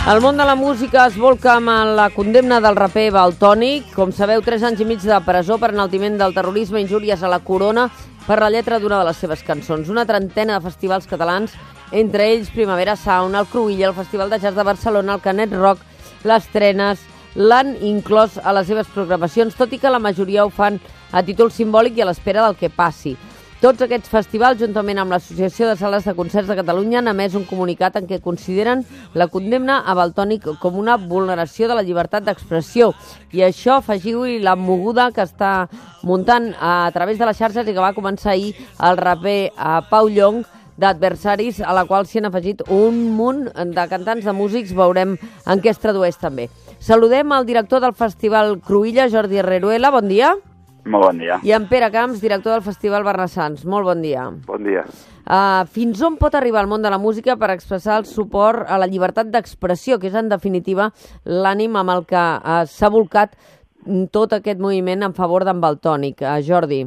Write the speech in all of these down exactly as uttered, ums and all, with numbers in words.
El món de la música es volca amb la condemna del raper Valtònyc. Com sabeu, tres anys i mig de presó per enaltiment del terrorisme, injúries a la corona per la lletra d'una de les seves cançons. Una trentena de festivals catalans, entre ells Primavera Sound, el Cruïlla, el Festival de Jazz de Barcelona, el Canet Rock, les Trenes, l'han inclòs a les seves programacions, tot i que la majoria ho fan a títol simbòlic i a l'espera del que passi. Tots aquests festivals, juntament amb l'Associació de Sales de Concerts de Catalunya, han emès un comunicat en què consideren la condemna a Valtònyc com una vulneració de la llibertat d'expressió. I això, afegiu-hi la moguda que està muntant a través de les xarxes i que va començar ahir el raper Pau Llong d'Adversaris, a la qual s'hi han afegit un munt de cantants de músics. Veurem en què es tradueix també. Saludem el director del Festival Cruïlla, Jordi Herreruela. Bon dia. Molt bon dia. I en Pere Camps, director del Festival Barnassans. Molt bon dia. Bon dia. Uh, fins on pot arribar el món de la música per expressar el suport a la llibertat d'expressió, que és en definitiva l'ànim amb el que uh, s'ha volcat tot aquest moviment en favor d'en Valtònyc? Uh, Jordi.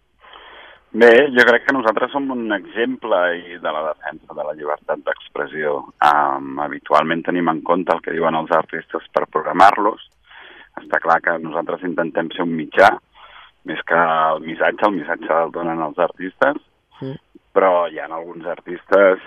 Bé, jo crec que nosaltres som un exemple de la defensa de la llibertat d'expressió. Um, habitualment tenim en compte el que diuen els artistes per programar-los. Està clar que nosaltres intentem ser un mitjà, més que el missatge, el missatge el donen els artistes, sí. Però hi ha alguns artistes,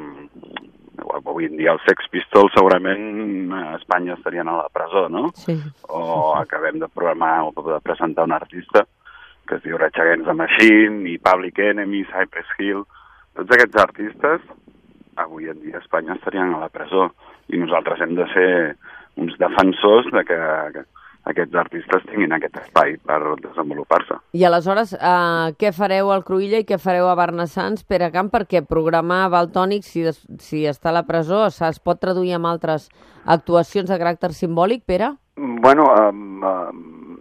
eh, avui en dia els Sex Pistols segurament a Espanya estarien a la presó, no? Sí. O acabem de programar o de presentar un artista que es diu Rage Against the Machine, i Public Enemy, Cypress Hill. Tots aquests artistes avui en dia a Espanya estarien a la presó i nosaltres hem de ser uns defensors de que, que aquests artistes tinguin aquest espai per desenvolupar-se. I aleshores, eh, què fareu al Cruïlla i què fareu a Barnassans, Pere Camp, perquè programar Valtònyc, si, si està a la presó, es pot traduir en altres actuacions de caràcter simbòlic, Pere? Bueno, um, um,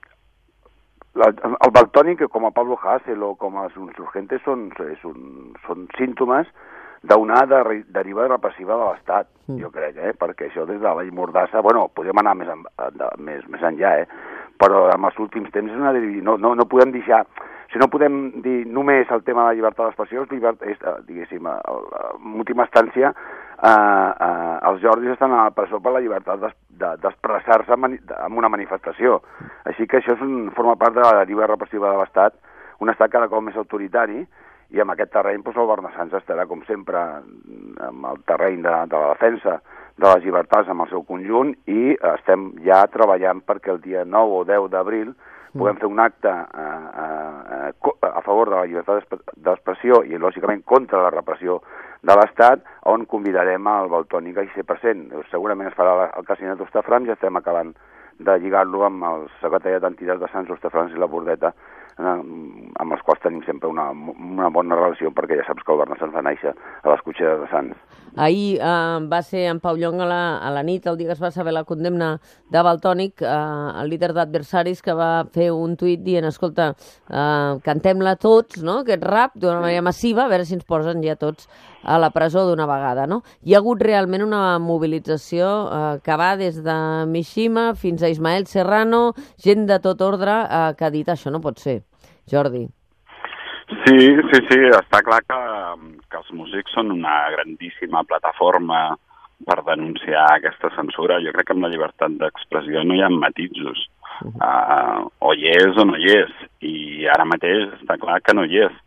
la, el Valtònyc, com a Pablo Hasél o com a Insurgentes, són, són, són símptomes d'una deriva repressiva de l'Estat, mm. jo crec, eh? Perquè això des de la llei Mordassa, bueno, podríem anar més, en, de, més, més enllà, eh? Però en els últims temps és una deriva, no, no, no podem deixar, si no podem dir només el tema de la llibertat d'expressió, és, diguéssim, en última instància, eh, eh, els Jordis estan a la presó per la llibertat d'expressar-se en una manifestació. Així que això és un, forma part de la deriva repressiva de l'Estat, un estat cada cop més autoritari, i en aquest terreny doncs, el Barnassans estarà, com sempre, en el terreny de, de la defensa de les llibertats amb el seu conjunt, i estem ja treballant perquè el dia nou o deu d'abril puguem fer un acte eh, eh, a favor de la llibertat d'expressió i, lògicament, contra la repressió de l'Estat, on convidarem el Valtònyc al cent per cent. Segurament es farà el Casino d'Hostafrancs, ja estem acabant de lligar-lo amb el secretariat d'entitats de Sants, Hostafrancs i la Bordeta, amb els quals tenim sempre una, una bona relació, perquè ja saps que el Barnassans va néixer a les cotxeres de Sants. Ahir eh, va ser en Pau Llong a la, a la nit, el dia que es va saber la condemna de Valtònyc, eh, el líder d'Adversaris, que va fer un tuit dient, escolta, eh, cantem-la tots, no?, aquest rap, d'una manera massiva, a veure si ens posen ja tots a la presó d'una vegada, no? Hi ha hagut realment una mobilització eh, que va des de Mishima fins a Ismael Serrano, gent de tot ordre eh, que ha dit això no pot ser. Jordi. Sí, sí, sí, està clar que, que els músics són una grandíssima plataforma per denunciar aquesta censura. Jo crec que amb la llibertat d'expressió no hi ha matisos. Uh, o hi és o no hi és. I ara mateix està clar que no hi és.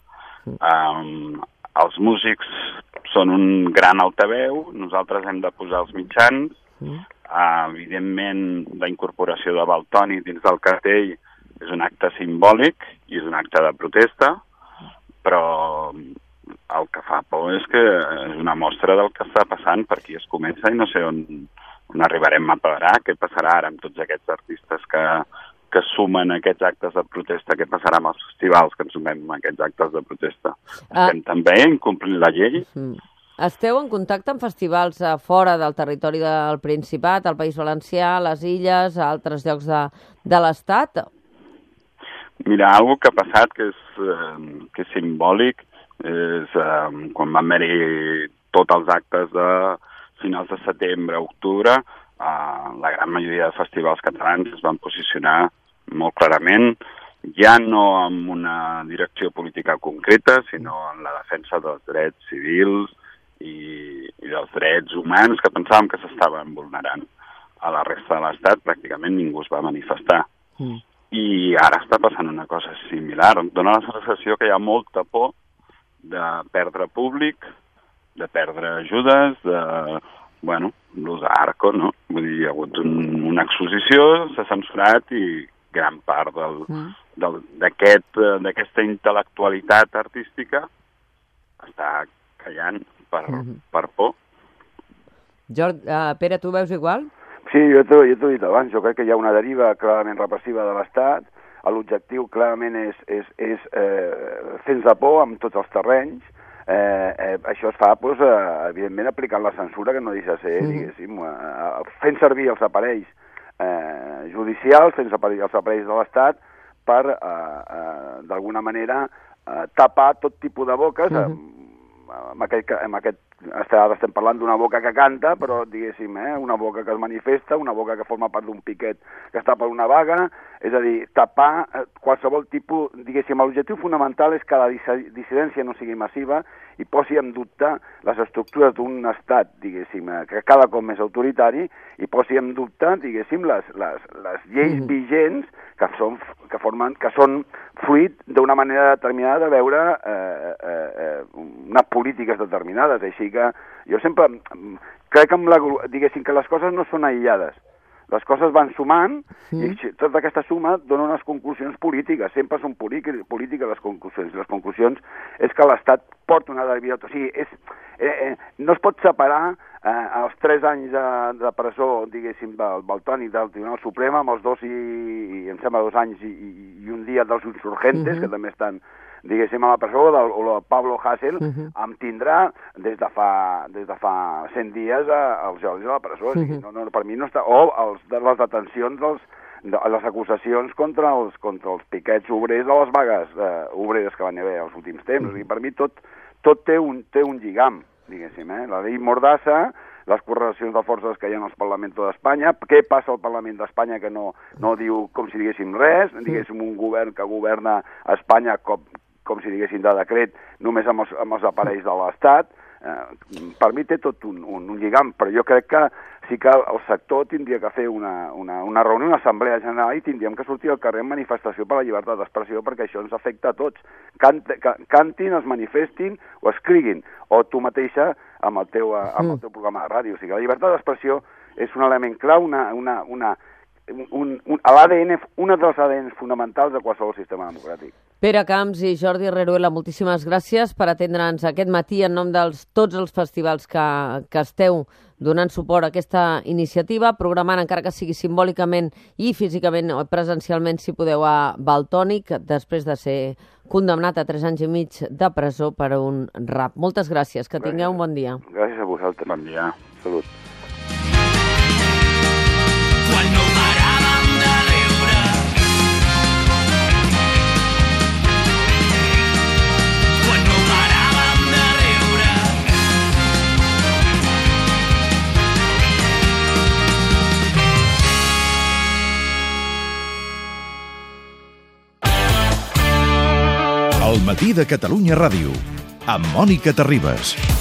Um, els músics són un gran altaveu, nosaltres hem de posar els mitjans. Uh, evidentment, la incorporació de Valtònyc dins del cartell és un acte simbòlic i és un acte de protesta, però el que fa por és que és una mostra del que està passant, per aquí es comença i no sé on, on arribarem a parar, què passarà ara amb tots aquests artistes que, que sumen aquests actes de protesta, què passarà amb els festivals que ens sumem a aquests actes de protesta. Ah. Estem també incomplint la llei? Mm. Esteu en contacte amb festivals a fora del territori del Principat, al País Valencià, a les Illes, a altres llocs de, de l'Estat? Mira, algo que ha passat que és, eh, que és simbòlic és eh, quan van haver-hi tots els actes de finals de setembre, octubre, eh, la gran majoria de festivals catalans es van posicionar molt clarament, ja no amb una direcció política concreta, sinó en la defensa dels drets civils i, i dels drets humans que pensàvem que s'estaven vulnerant a la resta de l'Estat, pràcticament ningú es va manifestar. Mm. I ara està passant una cosa similar. Em dóna la sensació que hi ha molta por de perdre públic, de perdre ajudes, de, bueno, l'ús d'Arco, no? Vull dir, hi ha hagut un, una exposició, s'ha censurat i gran part del, mm. del, d'aquest, d'aquesta intel·lectualitat artística està callant per, mm-hmm. per por. Jordi, uh, Pere, tu veus igual? Sí, jo t'ho, jo t'ho he dit abans, jo crec que hi ha una deriva clarament repressiva de l'Estat, l'objectiu clarament és, és, és eh, fer-nos de por amb tots els terrenys, eh, eh, això es fa, doncs, eh, evidentment, aplicant la censura, que no deixa de ser, mm. diguéssim, eh, fent servir els aparells eh, judicials, fent servir els aparells de l'Estat per, eh, eh, d'alguna manera, eh, tapar tot tipus de boques, mm-hmm. eh, amb aquest, amb aquest ara estem parlant d'una boca que canta, però, diguéssim, eh, una boca que es manifesta, una boca que forma part d'un piquet que està per una vaga, és a dir, tapar eh, qualsevol tipus, diguéssim, l'objectiu fonamental és que la dissidència no sigui massiva i posi en dubte les estructures d'un estat, diguéssim, eh, que cada cop més autoritari, i posi en dubte, diguéssim, les, les, les lleis mm. vigents que són, que formen, que són fruit d'una manera determinada de veure eh, eh, eh, unes polítiques determinades, així que jo sempre crec que, amb la, diguéssim, que les coses no són aïllades. Les coses van sumant sí. i tota aquesta suma dona unes conclusions polítiques. Sempre són polítiques les conclusions. Les conclusions és que l'Estat porta una deriva. O sigui, és, eh, eh, no es pot separar eh, els tres anys de, de presó, diguéssim, del Valtònyc del Tribunal Suprem amb els dos i, i em sembla, dos anys i, i, i un dia dels insurgentes, uh-huh. que també estan, diguéssim, a la presó, del, o el Pablo Hasél, uh-huh. em tindrà des de fa, des de fa cent dies als Jordis a la presó. Uh-huh. no, no, per mi no està... O els, de les detencions, dels, de, les acusacions contra els, contra els piquets obrers de les vagues eh, obreres que van haver els últims temps. Uh-huh. O sigui, per mi tot, tot té, un, té un lligam, diguéssim. Eh? La llei Mordassa, les correlacions de forces que hi ha al Parlament d'Espanya, què passa al Parlament d'Espanya que no, no diu com si diguéssim res, diguéssim un govern que governa a Espanya com, com si diguéssim de decret, només amb els, amb els aparells de l'Estat. Eh, per mi té tot un, un, un lligam, però jo crec que sí que el sector tindria que fer una, una, una reunió, una assemblea general, i tindríem que sortir al carrer en manifestació per la llibertat d'expressió, perquè això ens afecta a tots. Cant, ca, cantin, es manifestin o escriguin, o tu mateixa amb el teu, amb el teu programa de ràdio. O sigui, la llibertat d'expressió és un element clau, una, una, una, un, un, l'A D N, un dels A D Ns fonamentals de qualsevol sistema democràtic. Pere Camps i Jordi Herreruela, moltíssimes gràcies per atendre'ns aquest matí en nom dels tots els festivals que, que esteu donant suport a aquesta iniciativa, programant, encara que sigui simbòlicament i físicament o presencialment, si podeu, a Valtònyc, després de ser condemnat a tres anys i mig de presó per un rap. Moltes gràcies, que gràcies. Tingueu un bon dia. Gràcies a vosaltres. Bon dia. Salut. Quan no paràvem de riure, quan no paràvem de riure, El matí de Catalunya Ràdio, amb Mònica Terribas.